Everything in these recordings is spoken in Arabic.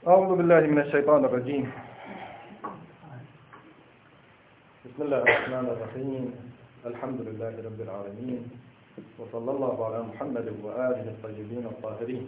أعوذ بالله من الشيطان الرجيم. بسم الله الرحمن الرحيم. الحمد لله رب العالمين، وصلى الله على محمد وآله الطيبين الطاهرين.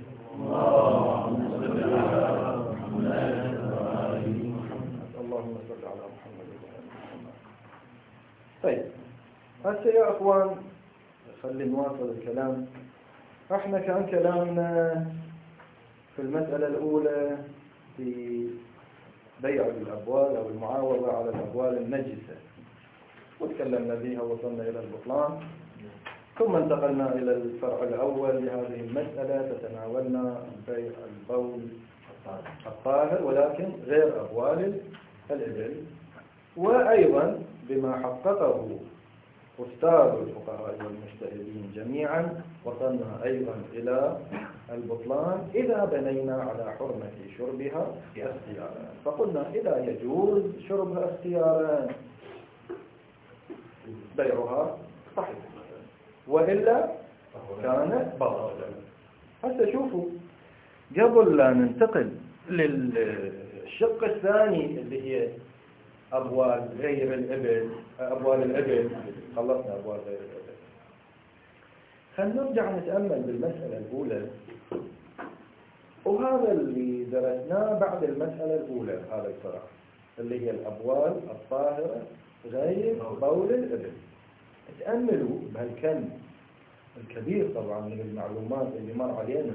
اللهم صل على محمد وآل محمد. طيب هسه يا أخوان خلي نواصل الكلام. احنا كان كلامنا في المسألة الأولى في بيع الأبوال أو المعاوضة على الأبوال النجسة، وتكلمنا بها وصلنا إلى البطلان، ثم انتقلنا إلى الفرع الأول لهذه المسألة، فتناولنا بيع البول الطاهر ولكن غير أبوال الإبل. وأيضا بما حققه أستاذ الفقهاء والمجتهدين جميعا وصلنا أيضا إلى البطلان إذا بنينا على حرمة شربها اختيارا. فقلنا إذا يجوز شربها اختيارا بيعها صحيح، وإلا كان باطلا. هسه شوفوا، قبل لا ننتقل للشق الثاني اللي هي أبوال غير الإبل، أبوال الإبل خلصنا أبوال غير الإبل، خلينا نرجع نتأمل بالمسألة الأولى، وهذا اللي درسناه بعد المسألة الأولى هذا الفرع اللي هي الأبوال الطاهرة غير بول الإبل. تأملوا بهالكم الكبير طبعا من المعلومات اللي مر علينا،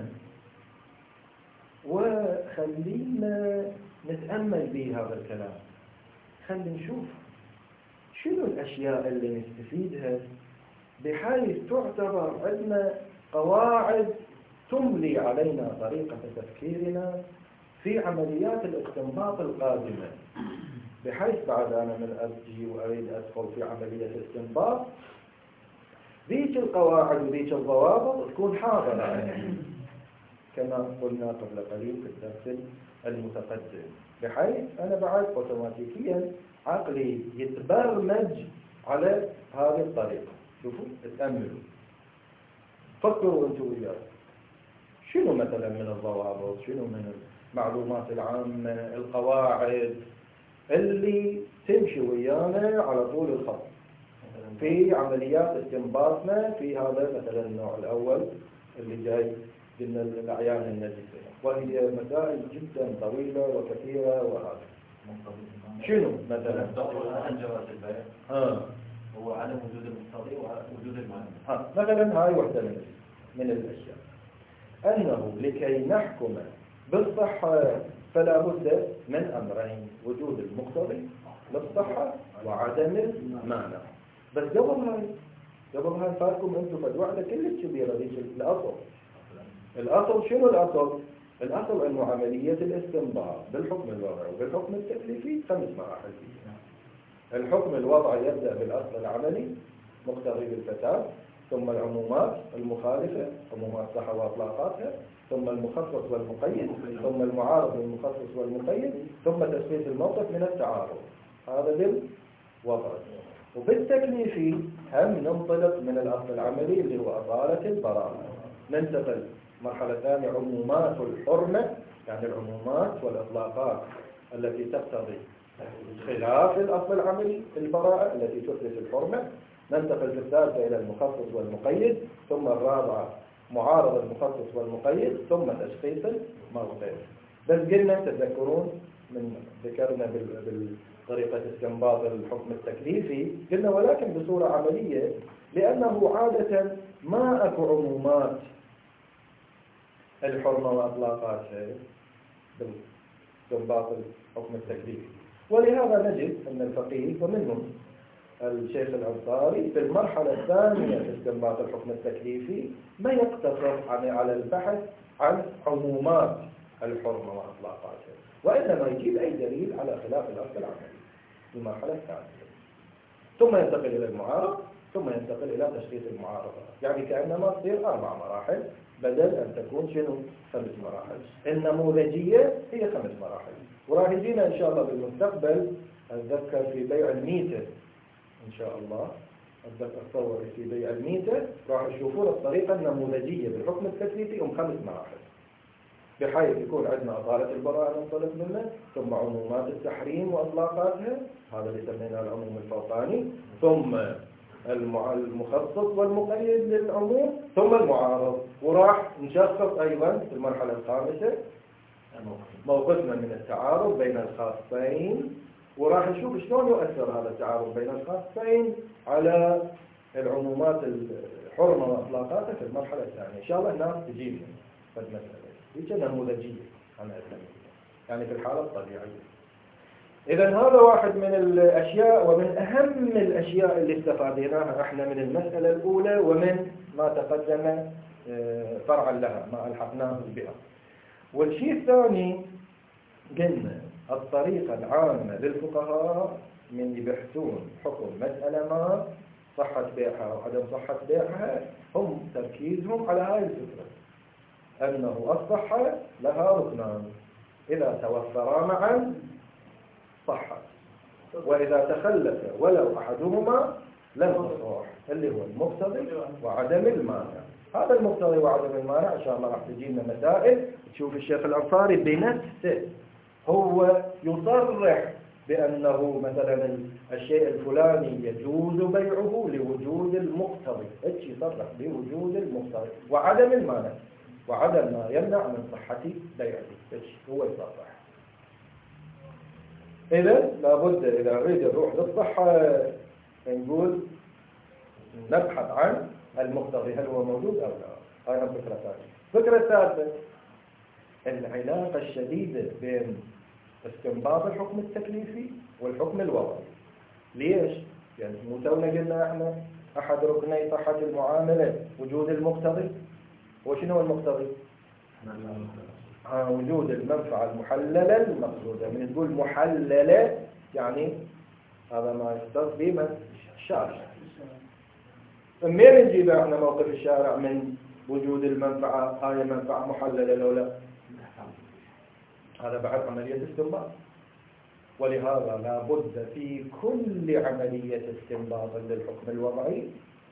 وخلينا نتأمل بهذا الكلام. خلينا نشوف شنو الأشياء اللي نستفيدها بحيث تعتبر عندنا قواعد تملي علينا طريقة تفكيرنا في عمليات الاستنباط القادمة، بحيث بعد أنا من أجي وأريد أدخل في عملية الاستنباط ذيك القواعد وذيك الضوابط تكون حاضرة كما قلنا قبل قليل في الدرس المتقدم، بحيث أنا بعد أوتوماتيكيا عقلي يتبرمج على هذه الطريقة. شوفوا اتأملوا، فكروا أنتوا وياي شنو مثلا من الضوابط، شنو من المعلومات العامة، القواعد اللي تمشي ويانا على طول الخط في عمليات استنباطنا في هذا مثلا النوع الأول اللي جاي قلنا الأعيان النجسة، وهي مسائل جدا طويلة وكثيرة. وهذا شنو مثلا عن جواز البيع هو عدم وجود المقتضي ووجود المانع. مثلا هاي واحدة من الأشياء، أنه لكي نحكم بالصحة فلا بد من أمرين: وجود المقتضي للصحة وعدم المانع. بس قبل هاي فاتكم أنتم فد وحدة كلش كبيرة ذيك الأصل شنو الأصل؟ الأصل أنه عملية الاستنباط بالحكم الوضعي وبالحكم التكليفي 5 مراحل فيها. الحكم الوضعي يبدأ بالأصل العملي مقتضي بالفساد، ثم العمومات المخالفة عمومات صحة وإطلاقاتها، ثم المخصص والمقيد، ثم المعارض للمخصص والمقيد، ثم تشخيص الموقف من التعارض. هذا بالوضعي. وبالتكليفي هم ننطلق من الأصل العملي اللي هو أصالة البراءة، ننتقل مرحلة ثانية عمومات الحرمة، يعني العمومات والإطلاقات التي تقتضي خلاف الأصل العملي البراءة التي تثبت الحرمة. ننتقل في الثالثة إلى المخصص والمقيد، ثم الرابعة معارضة المخصص والمقيد، ثم تشخيص الموقف. بس قلنا تذكرون من ذكرنا بالطريقة استنباط الحكم التكليفي، قلنا ولكن بصورة عملية، لأنه عادة ما أكو عمومات الحرمة وأطلاقاتها باستنباط الحكم التكليفي. ولهذا نجد أن الفقيه ومنهم الشيخ الأنصاري في المرحلة الثانية في استنباط الحكم التكليفي ما يقتصر على البحث عن عمومات الحرمة وأطلاقاتها، وإنما يجيب أي دليل على خلاف الأصل العملي في المرحلة الثانية، ثم ينتقل إلى المعارض، ثم ينتقل إلى تشخيص المعارضة. يعني كأنما تصير 4 مراحل بدل أن تكون شنو 5 مراحل. النموذجية هي 5 مراحل، وراح يجينا إن شاء الله بالمستقبل أتذكر في بيع الميتة إن شاء الله، أتصور في بيع الميتة راح يشوفون الطريقة النموذجية بالحكم التكليفي 5 مراحل. بحيث يكون عندنا أصالة البراءة ننطلق منه، ثم عمومات التحريم وإطلاقاتها، هذا اللي سميناه العموم الفوقاني، ثم المخصص والمقيد للعموم، ثم المعارض. وراح نشخص أيضا في المرحلة الخامسة موقفنا من التعارض بين الخاصين، وراح نشوف شلون يؤثر هذا التعارض بين الخاصين على العمومات الحرمة وإطلاقاتها في المرحلة الثانية. إن شاء الله الناس تجينا في المسألة هي نموذجية أنا يعني في الحالة الطبيعية. إذا هذا واحد من الأشياء ومن أهم الأشياء اللي استفادناها احنا من المسألة الأولى ومن ما تقدم فرعا لها ما ألحقناه بها. والشيء الثاني قلنا الطريقة العامة للفقهاء من يبحثون حكم مسألة ما صحة بيعها وعدم صحة بيعها، هم تركيزهم على هاي الفكرة أنه الصحة لها ركنان، إذا توفرا معا صحة، وإذا تخلف ولو أحدهما لم تصح، اللي هو المقتضي وعدم المانع. هذا المقتضي وعدم المانع إن شاء الله راح تجينا مسائل تشوف الشيخ الأنصاري بنفسه هو يصرح بأنه مثلا الشيء الفلاني يجوز بيعه لوجود المقتضي، ايش يصرح بوجود المقتضي وعدم المانع وعدم ما يمنع من صحة بيعه، ايش هو يصرح. إذا لابد إذا نريد نروح للصحة نقول نبحث عن المقتضي هل هو موجود أو لا. هاي فكرة ثانية. فكرة ثالثة العلاقة الشديدة بين استنباط الحكم التكليفي والحكم الوضعي. ليش؟ يعني مو تونا قلنا احنا أحد ركني صحة المعاملة وجود المقتضي. وشنو هو المقتضي؟ وجود المنفعة المحللة المقصودة. من تقول محللة يعني هذا ما يختص به من الشارع. منين نجيب احنا موقف الشارع من وجود المنفعة؟ هاي منفعة محللة لو لا؟ هذا بعد عملية استنباط. ولهذا لا بد في كل عملية استنباط للحكم الوضعي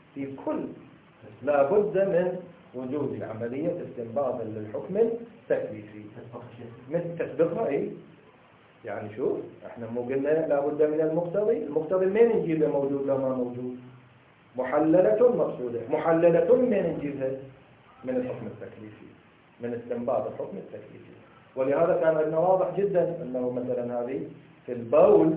لا بد من وجود عملية استنباط للحكم التكليفي. من تسبقها ايه؟ يعني شوف احنا مو قلنا لا بد من المقتضي منين نجيبه موجود لو ما موجود؟ محللة مقصودة. محللة منين نجيبها؟ من الحكم التكليفي، من استنباط الحكم التكليفي. ولهذا كان عندنا واضح جدا انه مثلا هذه في البول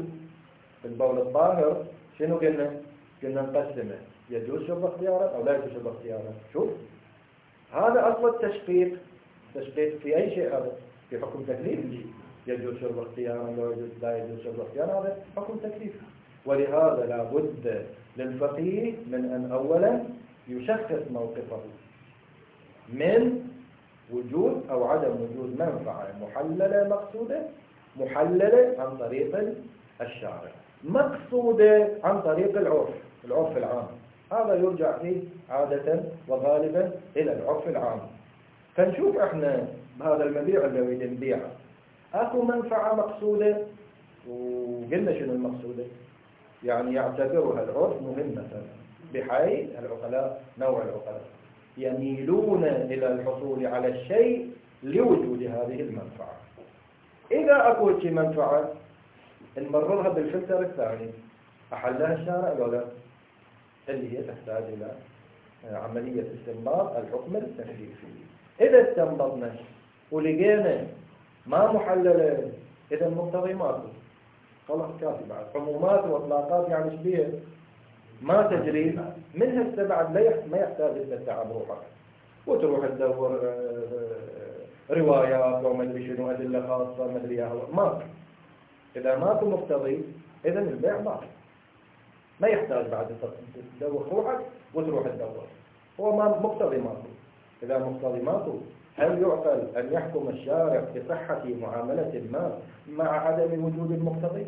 الطاهر شنو قلنا نقسمه يجوز شرب اختيارا او لا يجوز شرب اختيارا. شوف هذا اصل التشقيق في اي شيء، هذا في حكم تكليفي يجوز شرب اختيارا لا يجوز شرب اختيارا، هذا حكم تكليفي. ولهذا لا بد للفقيه من ان اولا يشخص موقفه من وجود أو عدم وجود منفعة محللة مقصودة، محللة عن طريق الشارع، مقصودة عن طريق العرف العام. هذا يرجع فيه عادة وغالبا إلى العرف العام. فنشوف احنا بهذا المبيع الذي نبيعه اكو منفعة مقصودة، وقلنا شنو المقصودة؟ يعني يعتبرها العرف مهمة بحيث نوع العقلاء يميلون إلى الحصول على الشيء لوجود هذه المنفعة. إذا أكو شيء منفعة نمررها بالفلتر الثاني، أحلها الشارع ولا اللي هي تحتاج إلى عملية استنباط الحكم التكليفي. إذا استنبطنا ولقينا ما محللة، إذا المقتضي ماكو، خلاص كافي. بعد عمومات وإطلاقات يعني شبيه ما تجري منها السبعة، ما يحتاج إلى تتعب روحك وتروح تدور روايات وما ادري شنو أدلة خاصة ما ادري ماكو. إذا ماكو مقتضي إذا البيع ما يحتاج بعد تدور روحك وتروح تدور، هو ما مقتضي ماكو. إذا مقتضي ماكو هل يعقل أن يحكم الشارع بصحة معاملة ما مع عدم وجود المقتضي؟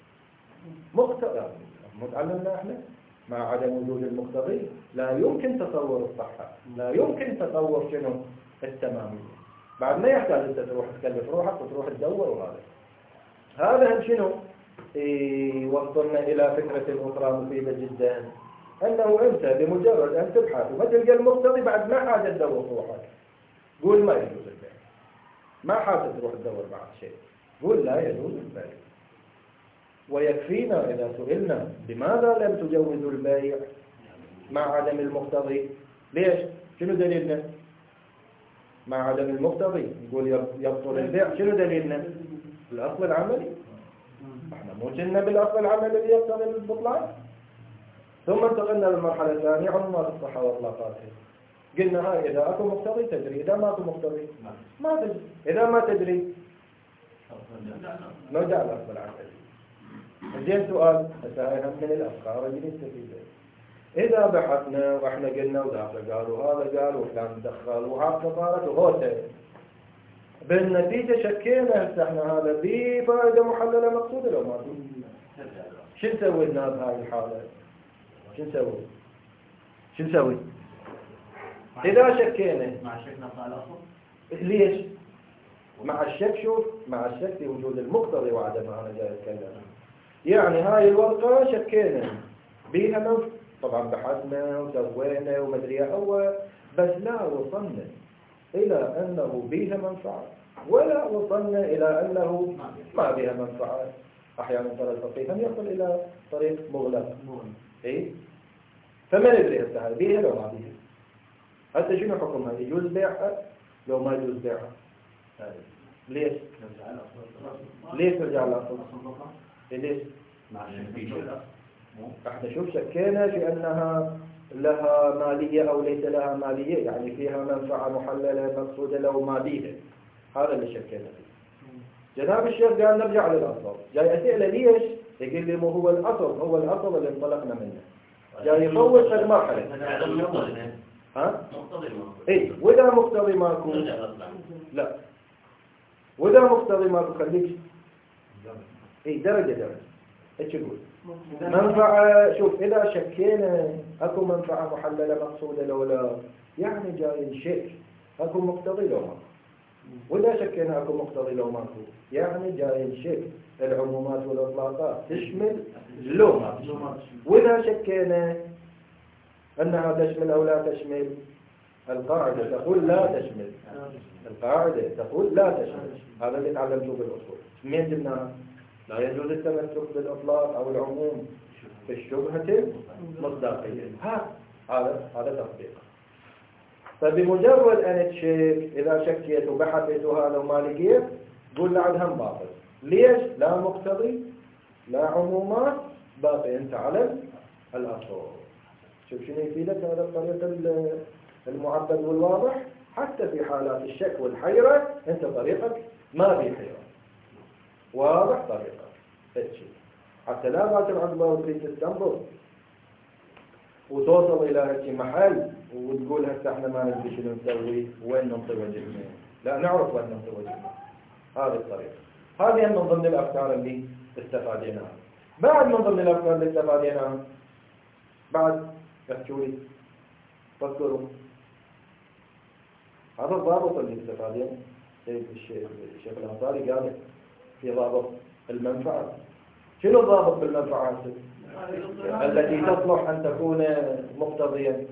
مقتضي متعلمنا احنا مع عدم وجود المقتضي لا يمكن تصور الصحة، لا يمكن تصور شنو التمامية. بعد ما يحتاج أنت تروح تكلف روحك وتروح تدور. هذا هم شنو وصلنا إلى فكرة أخرى مفيدة جدا، أنه أنت بمجرد أن تبحث وما تلقى المقتضي بعد ما حاجة تدور روحك قول ما يجوز البيع. ما حاجة تروح تدور بعد شيء. قول لا يجوز البيع. ويكفينا إذا سئلنا لماذا لم تجوزوا البيع مع عدم المقتضي؟ ليش؟ شنو دليلنا؟ مع عدم المقتضي نقول يبطل البيع، شنو دليلنا؟ الأصل العملي. احنا مو كنا بالأصل العملي اللي يقتضي البطلان. ثم انتقلنا للمرحلة الثانية عمومات الصحة وإطلاقاتها. قلنا هاي إذا أكو مقتضي تجري، إذا ما أكو مقتضي ما تجري. إذا ما تجري نرجع للأصل العملي. زين سؤال هسه هاي هم من الأفكار اللي نستفيدها. إذا بحثنا وإحنا قلنا وذاك قالوا هذا قال وفلان دخل وهاك صارت وهوته، بالنتيجة شكينا هسه احنا هذا بفائدة محللة مقصودة لو ما في. شو نسوي لنا بهاي الحالة؟ شو نسوي؟ إذا شكينا مع الشك نطلع الأصل. ليش؟ مع الشك شوف، مع الشك في وجود المقتضي وعدمه أنا جاي أتكلم. يعني هاي الورقة شكينا بيها طبعا بحثنا وسوينا ومدري هو، بس لا وصلنا إلى أنه بيها منفعة ولا وصلنا إلى أنه ما بها منفعة. أحيانا ترى الفقيه هم يصل إلى طريق مغلق. إيه؟ فما ندري هسه هاي بيها لو ما بيها. هسه شنو حكمها؟ يجوز بيعها لو ما يجوز بيعها؟ ليش؟ ليش ترجع الأصل؟ ليش؟ احنا شوف شكينا في أنها لها مالية أو ليس لها مالية، يعني فيها منفعة محللة مقصودة لو ما بيها. هذا اللي شكينا فيه. جناب الشيخ قال نرجع للأصل. جاي أسئله ليش؟ يقول لي مو هو الأصل اللي انطلقنا منه. جاي يفوت في المرحلة. ها؟ إيه وإذا مقتضي ماكو لا، وإذا مقتضي ماكو خليك إيه درجة إيش يقول؟ منفعة. شوف إذا شكينا أكو منفعة محللة مقصودة لو لا، يعني جاي الشك أكو مقتضي لو ماكو. وإذا شكينا أكو مقتضي لو ماكو، يعني جاي الشك العمومات والإطلاقات تشمل لو ماكو. وإذا شكينا أنها تشمل أو لا تشمل، القاعدة تقول لا تشمل. القاعدة تقول لا تشمل. هذا اللي تعلمته بالأصول. مين جبناها؟ لا يجوز التمسك بالإطلاق أو العموم في الشبهة المصداقية. هذا تطبيق. فبمجرد أن تشك، إذا شكيت وبحثت هذا وما لقيت، قول لعد هم باطل. ليش؟ لا مقتضي لا عمومات، باقي أنت على الأصول. شوف شنو يفيدك هذا الطريق المعبد والواضح. حتى في حالات الشك والحيرة أنت طريقك ما في حيرة، واضح طريقك. حتى لا باكر عقبه وتريد تستنبط وتوصل إلى هيك محل وتقول هسه احنا ما ندري شنو نسوي وين ننطي وجهنا. لا نعرف وين ننطي وجهنا. هذه الطريقة. هذه من ضمن الأفكار اللي استفاديناها. بعد من ضمن الأفكار اللي استفاديناها بعد احكوا لي فكروا. هذا الضابط اللي استفادينه الشيخ الأنصاري قال في ضابط المنفعة. شنو الضابط بالمنفعة التي تصلح أن تكون مقتضيا؟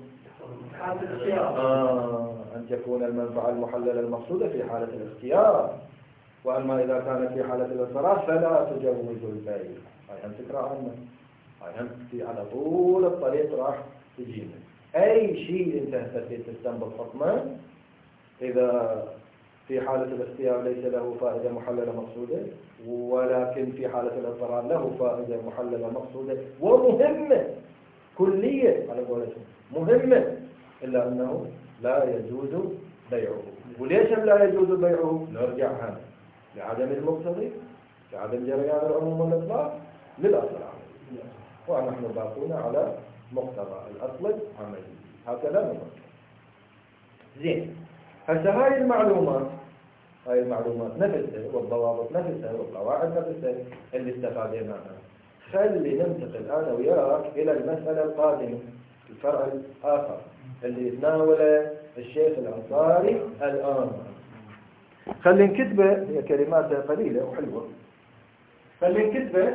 أن تكون المنفعة المحللة المقصودة في حالة الاختيار. وأما إذا كانت في حالة الاضطرار فلا تجوز البيع. هاي هم تقرأ عنه، هاي هم على طول الطريق راح تجينا. أي شيء أنت هتفيد تستنبط حكمه إذا في حالة الاختيار ليس له فائدة محللة مقصودة، ولكن في حالة الاضطرار له فائدة محللة مقصودة ومهمة كلية على قولتهم مهمة، إلا أنه لا يجوز بيعه. وليش لا يجوز بيعه؟ نرجع هنا لعدم المقتضي، لعدم جريان العموم والإطلاق للأصل العملي، ونحن باقون على مقتضى الأصل العملي. هكذا نفكر. زين. هسه هاي المعلومات نفسها والضوابط نفسها والقواعد نفسها اللي استفاديناها، خلي ننتقل أنا وياك إلى المسألة القادمة، الفرع الآخر اللي يتناوله الشيخ الأنصاري الآن. خلي نكتبه، هي كلمات قليلة وحلوة، خلي نكتبه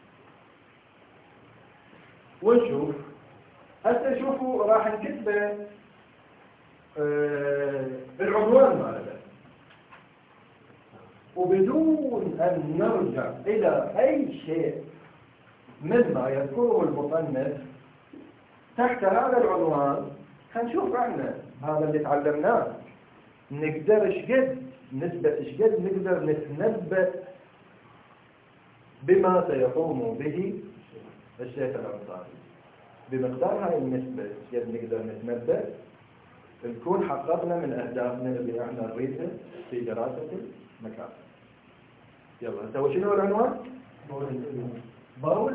ونشوف. هسه شوفوا راح نكتبه العنوان ماله وبدون أن نرجع إلى أي شيء مما يذكره المصنف تحت هذا العنوان، هنشوف احنا هذا اللي تعلمناه نقدر شقد نسبة شقد نقدر نتنبأ بما سيقوم به الشيخ الأنصاري. بمقدار هاي النسبة شقد نقدر نتنبأ نكون حققنا من أهدافنا اللي احنا نريدها في دراسة المكان. يلا نسوي شنو العنوان؟ بول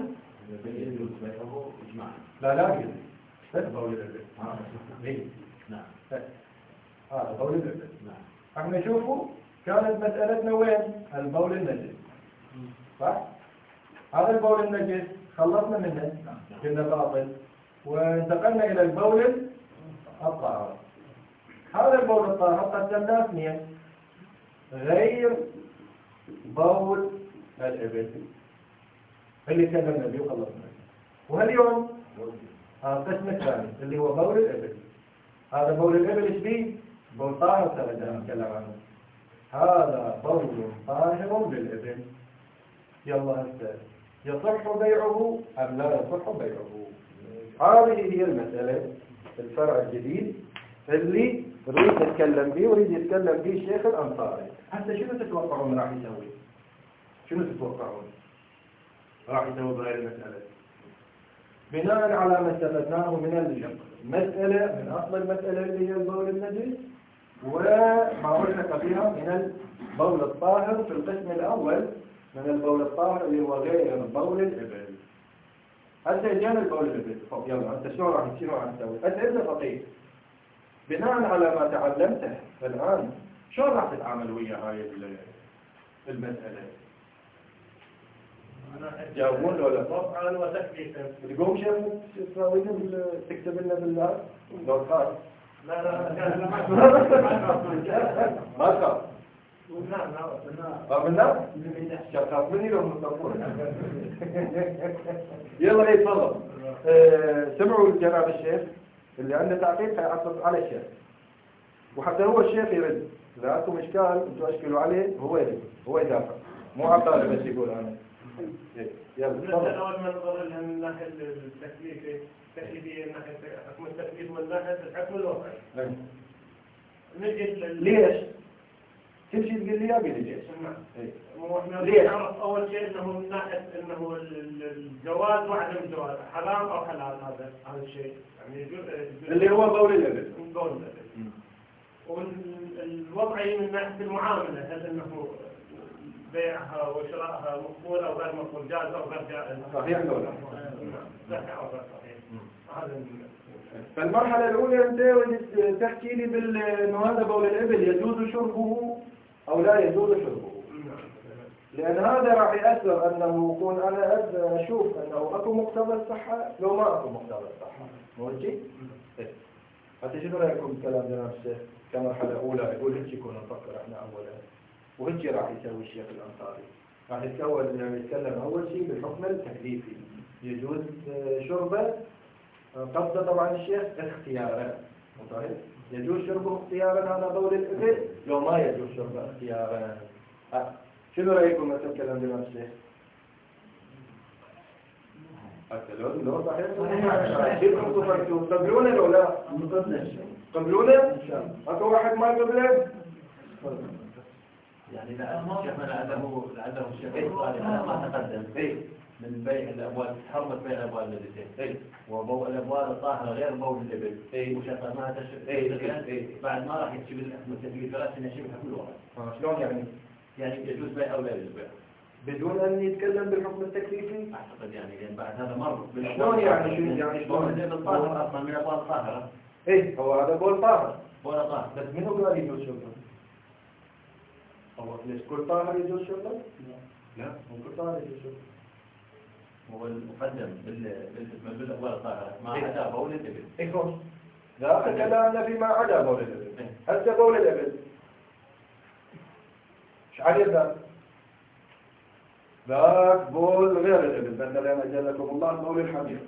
لا يجوز بول الابل. نعم. هذا بول الابل. نعم. احنا نشوفوا كانت مسألتنا وين؟ البول النجس. صح؟ هذا البول النجس خلصنا منه كنا باطل وانتقلنا إلى البول الطاهر. هذا البول الطاهر قسمناه اثنين غير بول الابل اللي تكلمنا به وخلصنا. وهاليوم القسم الثاني اللي هو بول الابل. هذا بول الابل ايش فيه؟ بول طاهر ترى نتكلم عنه. هذا بول طاهر بالابل. يلا هسه يصح بيعه ام لا يصح بيعه؟ هذه هي المسألة الفرع الجديد اللي نريد نتكلم به وريد يتكلم به الشيخ الأنصاري. هسه شنو تتوقعون راح يسوي؟ شنو تتوقعون راح يسوي بهاي المسألة؟ بناء على ما استفدناه من المسألة من أصل المسألة اللي هي البول النجس وما ألحق فيها من البول الطاهر في القسم الأول من البول الطاهر اللي هو غير بول الإبل. هسه جانا البول الإبل. يلا أنت شنو راح تسوي؟ أنت فقيه بناء على ما تعلمته الآن شلون راح تتعامل ويا هاي المسألة؟ جاوبون ولا طبعا وتكليفا تقوم شيء تسوي تكتب لنا بالله لو خاص لا لا ما خاص نعم بالله شخص مني لو مصطفون يلا ايه تفضل. سمعوا جناب الشيخ اللي عنده تعقيب هيعقب على الشيخ وحتى هو الشيخ يرد. إذا عندكم إشكال أنتوا أشكلوا عليه هو يرد هو يدافع مو عبالة بس يقول أنا. يلا تفضل. أول ما نظر لها من ناحية التكليفية من ناحية حكم التكليف ومن ناحية الحكم الوضعي. ليش؟ كل شيء تقول لي أبي ليش؟ ليش؟ نعرف أول شيء إنه من ناحية إنه الجواز وعدم الجواز حرام أو حلال هذا الشيء يعني اللي هو بول الإبل. بول الإبل. والوضعي من ناحية المعاملة هل إنه بيعها وشرائها مقبول أو غير مقبول جائز أو غير جائز. صحيح ولا لا؟ صحيح أو غير صحيح. هذا فالمرحلة الأولى أنت تحكي لي إنه هذا بول الإبل يجوز شربه أو لا يجوز شربه. لأن هذا راح يأثر أنه يكون أنا أشوف أنه أكو مقتضى الصحة لو ما أكو مقتضى الصحة. مو هيك؟ حتى شنو رأيكم بكلام جناب الشيخ كمرحلة أولى يقول هيك يكون نفكر إحنا أولا وهيك راح يسوي الشيخ الأنصاري. راح يتكلم أول شيء بالحكم التكليفي يجوز شربه قصده طبعا الشيخ اختيارا. صحيح؟ يجوز شربه اختيارا هذا بول الإبل لو ما يجوز شربه اختيارا. شنو رأيكم مثل كلام جناب الشيخ؟ حتى لو صحيح قبلونا لو لا قبلونا إن شاء الله. أكو واحد ما قبله يعني لعله الشيخ الأنصاري ما تقدم من بيع الأبواب حرمة بيع الأبواب النجسين وبول الأبواب الطاهرة غير بول الإبل وشطر ما تشبه بعد ما راح يكتب الحكم التكليفي فراس إنه يشبه حكم الوضع. شلون يعني؟ يعني يجوز بيع أو لا يجوز بيع بدون أن يتكلم بالحكم التكليفي؟ أعتقد يعني لأن بعد هذا مر شلون يعني بول الإبل طاهر أصلا من الأبواب الطاهرة. هو هذا بول طاهر. بول طاهر. بس منو قال يجوز شربه؟ هو ليش كل طاهر يجوز شربه؟ لا مو كل طاهر يجوز شربه. هو المقدم بالأبواب الطاهرة ما عدا بول الإبل. خوش لا تكلمنا فيما عدا بول الإبل. هسه بول الإبل ايش عليه ذاك بول غير الإبل مثلا أجلكم الله بول الحمير.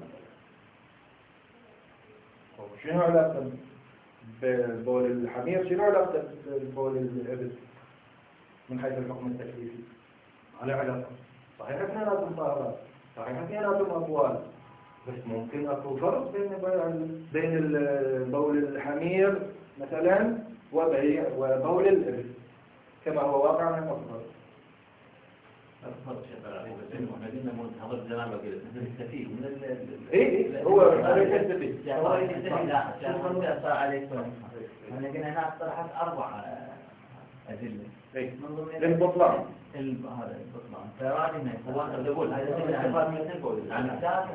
شنو علاقة بول الحمير؟ شنو علاقة بول الإبل؟ من حيث الحكم التكليفي على علاقة. صحيح اثنيناتهم طاهرات، صحيح اثنيناتهم أقوال، بس ممكن أكو فرق بين بول الحمير مثلا وبول الإبل كما هو واقع من المصدر. أكبر شيء عليه بس إنه إحنا قلنا منتظر زمان بقول نستفيد من إيه هو هذا يستفيد. لا شوف أنت عليكم. أنا قلنا هنا طرحت 4 أدلة. إيه من ضمن للبطلان. هذا البطلان. فراجع ما هو أنا بقول هذا استفاد من تنقول عن الأساس.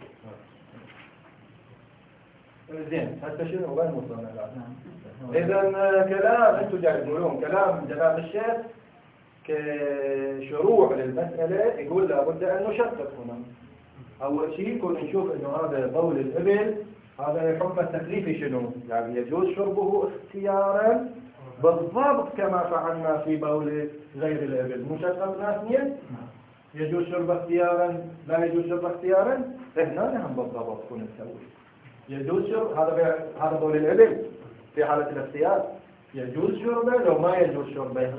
زين هسه شنو وين وصلنا الآن؟ إذا كلام أنتم جاي تقولون كلام جناب الشيخ كشروع للمسألة يقول لابد أن نشقق هنا. أول شيء كنا نشوف إنه هذا بول الإبل هذا الحكم التكليفي شنو؟ يعني يجوز شربه اختيارا بالضبط كما فعلنا في بول غير الإبل. مشققنا اثنين يجوز شربه اختيارا لا يجوز شربه اختيارا. هنا هم بالضبط كنا نسوي يجوز شرب هذا بول الإبل في حالة الاختيار يجوز شربه لو ما يجوز شربه.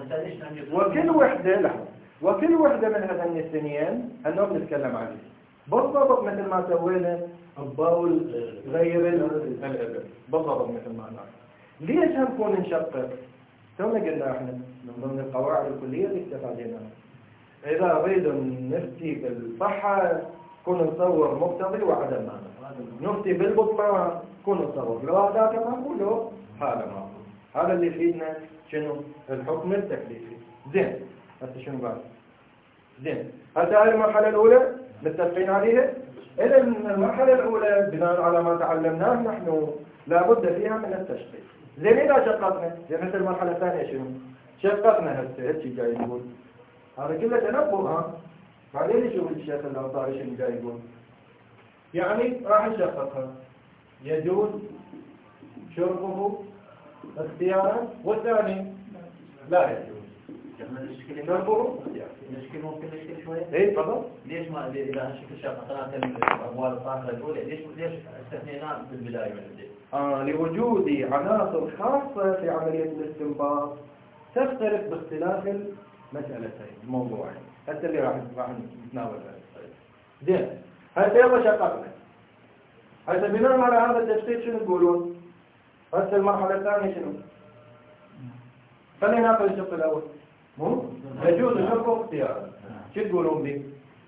وكل وحدة من هذين الاثنين أنه بنتكلم عليه بالضبط مثل ما سوينا البول غير الإبل بالضبط مثل ما نعمل. ليش هنكون نشقق؟ تونا قلنا احنا من ضمن القواعد الكلية اللي استفادنا إذا أريد نفتي بالصحة كون نصور مقتضي وعدم مانع، نفتي بالبطلان كون نصور لو هذاك معقول له هذا معقول. هذا اللي يفيدنا شنو؟ الحكم التكليفي. زين هسه شنو بعد؟ زين هسه هاي المرحلة الأولى متفقين عليها. إذا المرحلة الأولى بناء على ما تعلمناه نحن لابد فيها من التشقيق. زين إذا شققنا زين مثل المرحلة الثانية شنو؟ شققنا هسه هيك جاي يقول هذا كله تنبؤ. ها بعدين نشوف الشيخ الأنصاري شنو جاي يقول. يعني راح نشققها يجوز شربه اختيارا والثاني لا يجوز شربه اختيارا. نشكل ممكن نشكل شوية؟ ايه تفضل. ليش ما إذا هالشكل شققنا الأبواب الطاهرة الأولى ليش استثنينا في البداية من البداية؟ لوجود عناصر خاصة في عملية الاستنباط تختلف باختلاف المسألتين الموضوعين. هذا اللي راح نتناوله. زين هسه يلا شققنا. هسه بناء على هذا التشقيق شنو تقولون؟ هسه المرحلة الثانية شنو؟ خلينا ناخذ الشق الأول. مو يجوز شربه اختيارا. شو تقولون به؟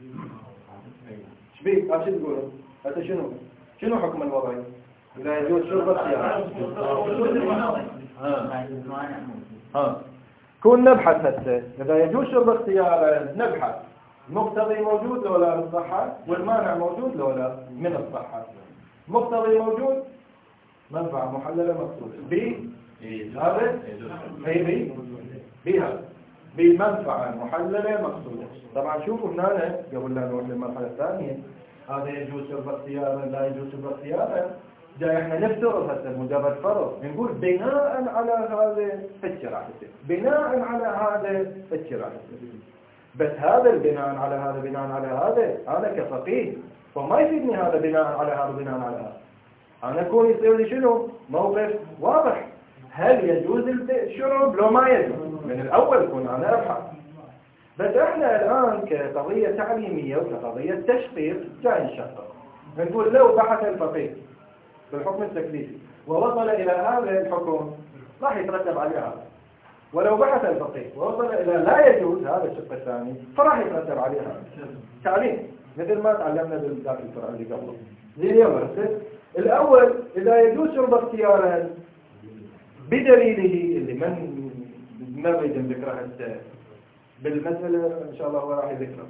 شبيك شو تقولون؟ هسه شنو حكم الوضعي؟ إذا يجوز شربه اختيارا. كون نبحث هسه إذا يجوز شربه اختيارا نبحث المقتضي موجود لو لا الصحة والمانع موجود لو لا من الصحة. مقتضي موجود منفعة محللة مقصودة هذا هي بها بمنفعة محللة مقصودة. طبعا شوفوا هنا قبل لا نروح للمرحلة الثانية هذا يجوز شرب اختيارا لا يجوز شرب اختيارا. جاي احنا نفترض هسه مجرد فرض نقول بناء على هذا الشرع بناء على هذا الشرع. بس هذا البناء على هذا بناء على هذا أنا كفقيه فما يفيدني هذا بناء على هذا بناء على هذا. أنا أكون يصير لي شنو موقف واضح هل يجوز الشرب لو ما يجوز من الأول يكون أنا أبحث. بس احنا الآن كقضية تعليمية وكقضية تشقيق جاي نشقق نقول لو بحث الفقيه بالحكم التكليفي ووصل إلى هذا الحكم راح يترتب عليه هذا. ولو بحث الفقيه ووصل إلى لا يجوز هذا الشق الثاني فراح يترتب عليه هذا. تعليم مثل ما تعلمنا بالذات الفرع اللي قبله. زين يلا الأول إذا يجوز شرب اختيارا بدليله اللي ما نريد نذكره بالمسألة إن شاء الله هو راح يذكره.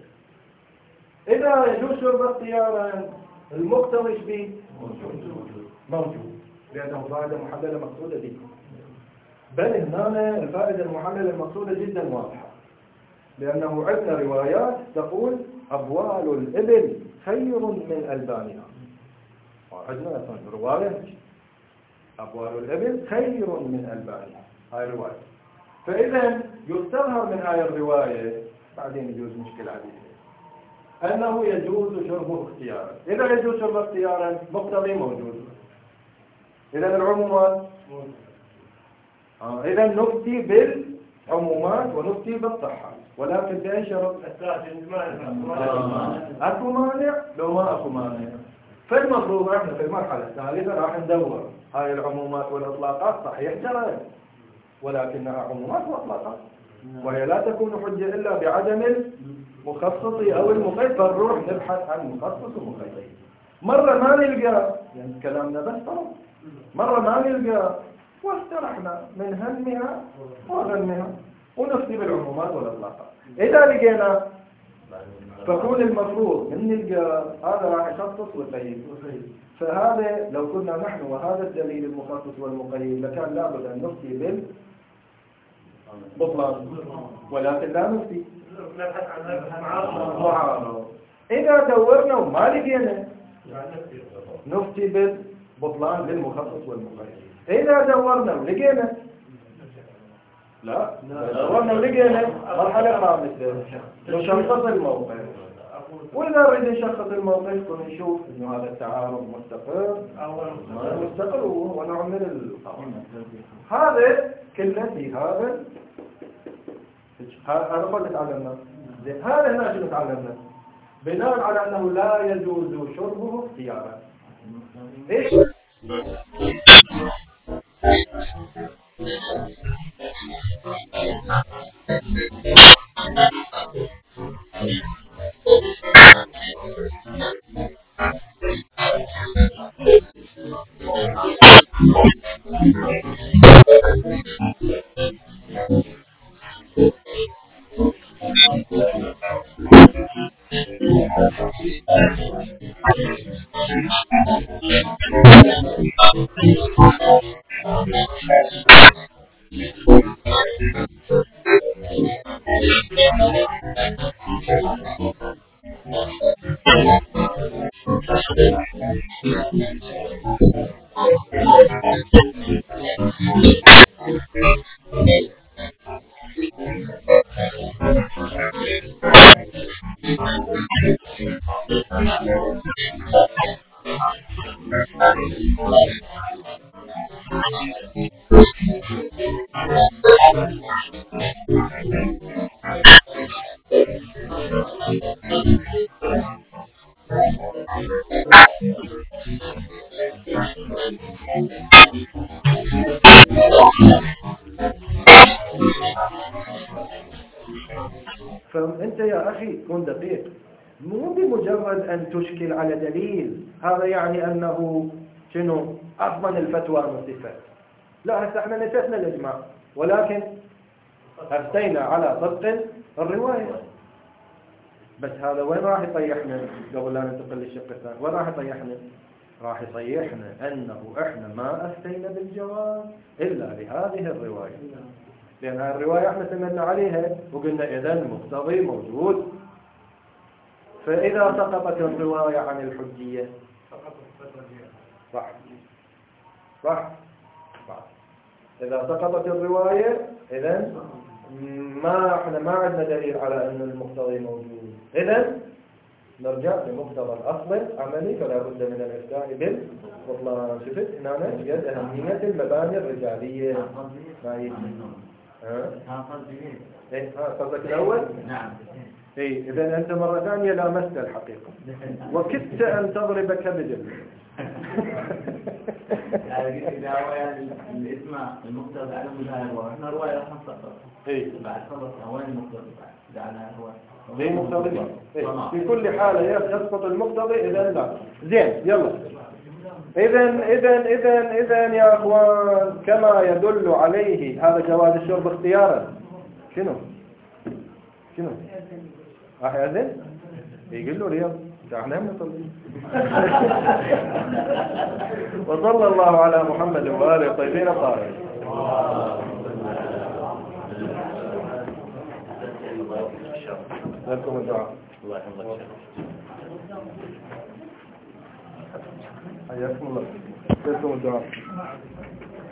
إذا يجوز شرب اختيارا المقتضي ايش به؟ موجود لأنه فائدة محللة مقصودة دي. بل هنا الفائدة المحللة المقصودة جدا واضحة لأنه عندنا روايات تقول أبوال الإبل خير من ألبانها. عندنا رواية أبوال الإبل خير من ألبانها هاي رواية. فإذا يستظهر من هاي الرواية بعدين يجوز مشكلة عديدة أنه يجوز شربه اختيارا. إذا يجوز شربه اختيارا مقتضي موجود. إذا العمومات إذا نفتي عمومات ونفتي بالصحة، ولكن بأي شرط؟ أكو مانع لو ما أكو مانع. فالمفروض احنا في المرحلة الثالثة راح ندور هاي العمومات والإطلاقات صحيح جرت، ولكنها عمومات وإطلاقات، وهي لا تكون حجة إلا بعدم المخصص أو المقيد، فنروح نبحث عن مخصص ومقيد. مرة ما نلقى، يعني كلامنا بس طرف، مرة ما نلقى واسترحنا من همها وغمها ونفتي بالعمومات والإطلاقات. إذا لقينا فكون المفروض من نلقى هذا راح يخصص ويقيد، فهذا لو كنا نحن وهذا الدليل المخصص والمقيد لكان لابد أن نفتي بالبطلان، ولكن لا نفتي معارض. إذا دورنا وما لقينا نفتي بالبطلان للمخصص والمقيد. إذا دورنا ولقينا لا دورنا ولقينا مرحلة خامسة نشخص الموقع، وإذا نريد نشخص الموقع نشوف إنه هذا التعارض مستقر أو مستقر ونعمل القانون. هذا كله في هذا قد تعلمنا. هذا هنا شو تعلمنا؟ بناء على أنه لا يجوز شربه اختيارا. إيش؟ فأنت يا أخي كن دقيق، مو بمجرد أن تشكل على دليل هذا يعني أنه شنو أضمن الفتوى من صفات. لا، هسه احنا نسيتنا الإجماع، ولكن أفتينا على طبق الرواية. بس هذا وين راح يطيحنا قبل لا ننتقل للشق الثاني؟ وين راح يطيحنا؟ راح يطيحنا أنه احنا ما أفتينا بالجواز إلا بهذه الرواية، لأن هذه الرواية احنا سمعنا عليها وقلنا إذا المقتضي موجود. فإذا سقطت الرواية عن الحجية صح. إذا سقطت الرواية إذن احنا ما عندنا دليل على أن المقتضي موجود، إذن نرجع لمقتضى الأصل العملي، فلا بد من الإفتاء بالبطلان. شفت هنا قد أهمية المباني الرجالية ما يجي. قصدك الأول؟ نعم. إذا أنت مرة ثانية لامست الحقيقة وكدت أن تضرب كبد. إذا هو يعني الإسماء المقتضى على مجاهد وإحنا رواية راح نسقط. بعد خلصنا وين المقتضى بعد على رواية؟ زي مقتضي. في كل حالة يسقط المقتضي. إذا لا زين يلا. إذن يا أخوان كما يدل عليه هذا جواز الشرب اختيارا. شنو راح يأذن؟ يقول له رياض احنا نصلي. وصلى الله على محمد وآله الطيبين الطاهرين. لكم الدعاء. الله يحفظك. حياكم الله. لكم الدعاء.